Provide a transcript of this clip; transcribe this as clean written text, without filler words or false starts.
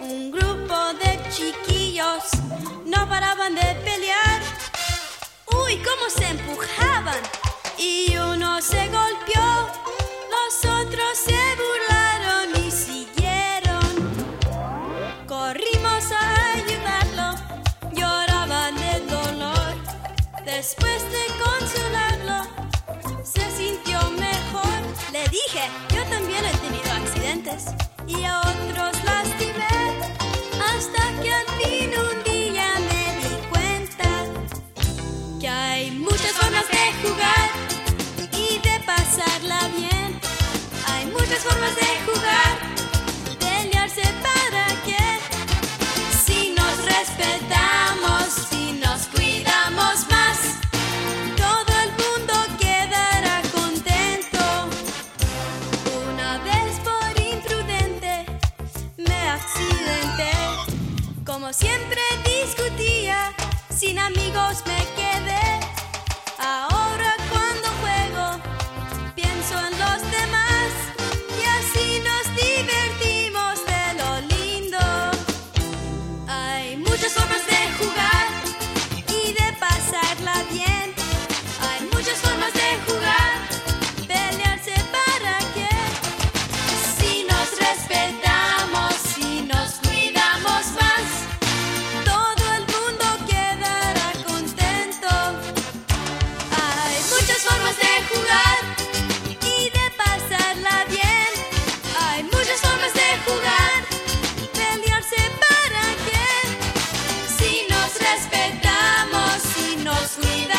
Un grupo de chiquillos no paraban de pelear. Uy, cómo se empujaban. Y uno se golpeó, los otros se burlaron y siguieron. Corrimos a ayudarlo, lloraba del dolor. Después de consolarlo, se sintió mejor. Le dije, yo también he tenido accidentes y a otros lastimé, hasta que al fin un día me di cuenta que hay muchas formas de jugar y de pasarla bien. Hay muchas formas de jugar, pelearse para qué. Si nos respetamos, si nos cuidamos más, todo el mundo quedará contento. Una vez por imprudente me accidenté. Como siempre discutía, sin amigos me quedé. Ahora cuando juego, pienso en los demás y así nos divertimos de lo lindo. Hay muchas formas de jugar y de pasarla bien. Hay muchas formas de jugar, pelearse para qué. Si nos respetamos, si nos cuidamos más, todo el mundo quedará contento. Hay muchas formas de jugar y de pasarla bien. Hay muchas formas de jugar, pelearse para qué. Si nos respetamos, si nos cuidamos